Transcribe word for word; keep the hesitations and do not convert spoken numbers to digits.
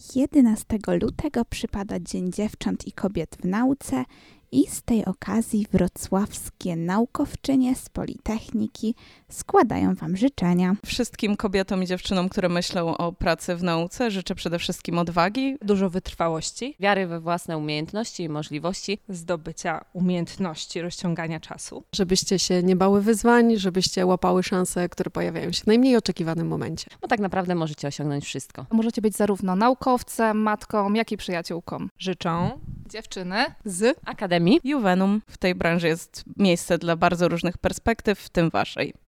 jedenastego lutego przypada Dzień Dziewcząt i Kobiet w Nauce i z tej okazji wrocławskie naukowczynie z Politechniki składają Wam życzenia. Wszystkim kobietom i dziewczynom, które myślą o pracy w nauce, życzę przede wszystkim odwagi, dużo wytrwałości, wiary we własne umiejętności i możliwości, zdobycia umiejętności rozciągania czasu. Żebyście się nie bały wyzwań, żebyście łapały szanse, które pojawiają się w najmniej oczekiwanym momencie. bo tak naprawdę możecie osiągnąć wszystko. Możecie być zarówno naukowcem, matką, jak i przyjaciółką. Życzą Dziewczyny z Akademii Juvenum. W tej branży jest miejsce dla bardzo różnych perspektyw, w tym Waszej.